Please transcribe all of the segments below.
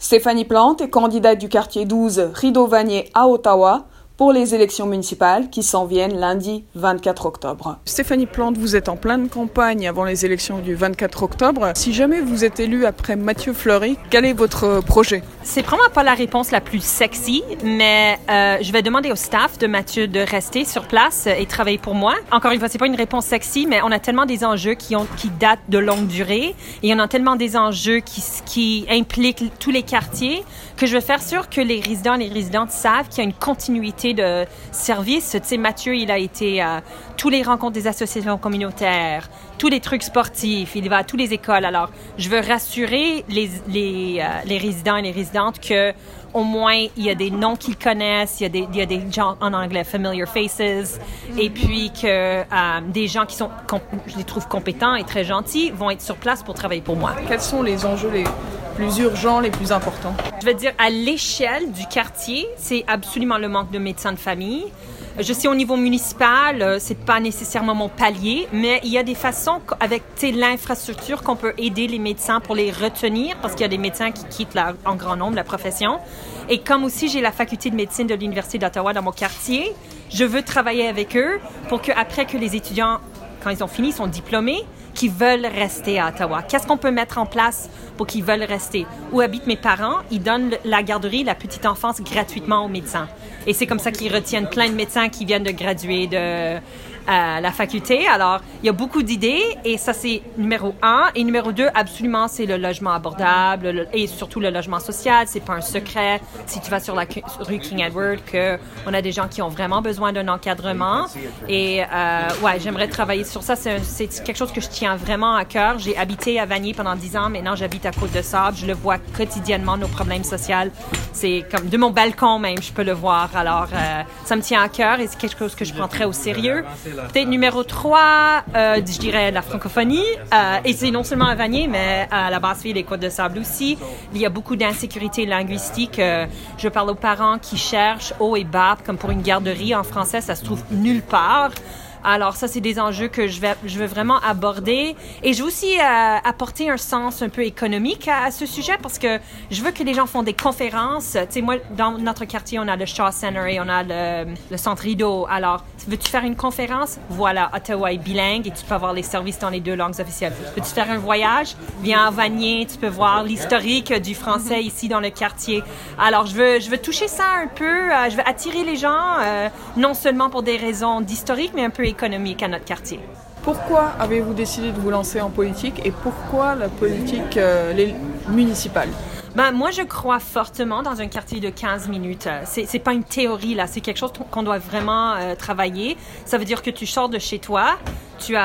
Stéphanie Plante est candidate du quartier 12 Rideau-Vanier à Ottawa pour les élections municipales qui s'en viennent lundi 24 octobre. Stéphanie Plante, vous êtes en pleine campagne avant les élections du 24 octobre. Si jamais vous êtes élue après Mathieu Fleury, quel est votre projet? C'est probablement pas la réponse la plus sexy, mais je vais demander au staff de Mathieu de rester sur place et travailler pour moi. Encore une fois, c'est pas une réponse sexy, mais on a tellement des enjeux qui datent de longue durée et on a tellement des enjeux qui impliquent tous les quartiers que je veux faire sûr que les résidents et les résidentes savent qu'il y a une continuité de service. Tu sais, Mathieu, il a été à tous les rencontres des associations communautaires, tous les trucs sportifs, il va à toutes les écoles. Alors, je veux rassurer les résidents et les résidentes que au moins, il y a des noms qu'ils connaissent, il y a des gens en anglais, familiar faces, et puis que des gens qui sont, je les trouve compétents et très gentils, vont être sur place pour travailler pour moi. Quels sont les enjeux les plus urgents, les plus importants? Je veux dire, à l'échelle du quartier, c'est absolument le manque de médecins de famille. Je sais au niveau municipal, c'est pas nécessairement mon palier, mais il y a des façons avec l'infrastructure qu'on peut aider les médecins pour les retenir, parce qu'il y a des médecins qui quittent en grand nombre la profession. Et comme aussi j'ai la faculté de médecine de l'Université d'Ottawa dans mon quartier, je veux travailler avec eux pour qu'après que les étudiants, quand ils ont fini, sont diplômés, qui veulent rester à Ottawa. Qu'est-ce qu'on peut mettre en place pour qu'ils veulent rester? Où habitent mes parents? Ils donnent la garderie, la petite enfance gratuitement aux médecins. Et c'est comme ça qu'ils retiennent plein de médecins qui viennent de graduer de la faculté. Alors, il y a beaucoup d'idées et ça, c'est numéro 1. Et numéro 2, absolument, c'est le logement abordable et surtout le logement social. C'est pas un secret. Si tu vas sur la rue King Edward, qu'on a des gens qui ont vraiment besoin d'un encadrement. Et ouais, j'aimerais travailler sur ça. C'est quelque chose que je tiens vraiment à cœur. J'ai habité à Vanier pendant 10 ans. Maintenant, j'habite à Côte-de-Sable. Je le vois quotidiennement, nos problèmes sociaux. C'est comme de mon balcon même, je peux le voir. Alors, ça me tient à cœur et c'est quelque chose que je prends très au sérieux. Peut-être numéro 3, je dirais la francophonie. Et c'est non seulement à Vanier, mais à la Basse-Ville et Côte-de-Sable aussi. Il y a beaucoup d'insécurité linguistique. Je parle aux parents qui cherchent haut et bas, comme pour une garderie en français, ça se trouve nulle part. Alors ça, c'est des enjeux que je veux vraiment aborder. Et je veux aussi apporter un sens un peu économique à ce sujet parce que je veux que les gens font des conférences. Tu sais, moi, dans notre quartier, on a le Shaw Center et on a le Centre Rideau. Alors, veux-tu faire une conférence? Voilà, Ottawa est bilingue et tu peux avoir les services dans les 2 langues officielles. Veux-tu faire un voyage? Viens à Vanier, tu peux voir l'historique du français ici dans le quartier. Alors, je veux toucher ça un peu. Je veux attirer les gens, non seulement pour des raisons d'historique, mais un peu économique à notre quartier. Pourquoi avez-vous décidé de vous lancer en politique et pourquoi la politique municipale? Ben, moi, je crois fortement dans un quartier de 15 minutes. C'est pas une théorie, là. C'est quelque chose qu'on doit vraiment travailler. Ça veut dire que tu sors de chez toi, tu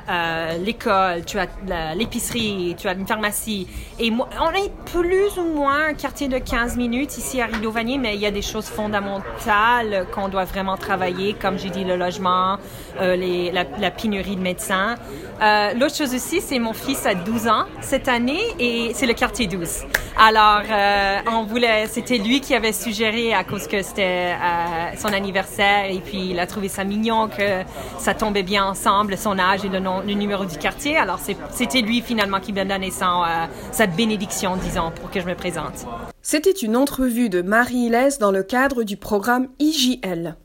as l'école, tu as l'épicerie, tu as une pharmacie. Et moi, on est plus ou moins un quartier de 15 minutes ici à Rideau-Vanier, mais il y a des choses fondamentales qu'on doit vraiment travailler, comme j'ai dit, le logement, la pénurie de médecins. L'autre chose aussi, c'est mon fils a 12 ans cette année et c'est le quartier 12. Alors, c'était lui qui avait suggéré à cause que c'était son anniversaire et puis il a trouvé ça mignon que ça tombait bien ensemble, son âge et le numéro du quartier. Alors, c'était lui finalement qui m'a donné cette bénédiction, disons, pour que je me présente. C'était une entrevue de Marie Hillès dans le cadre du programme IJL.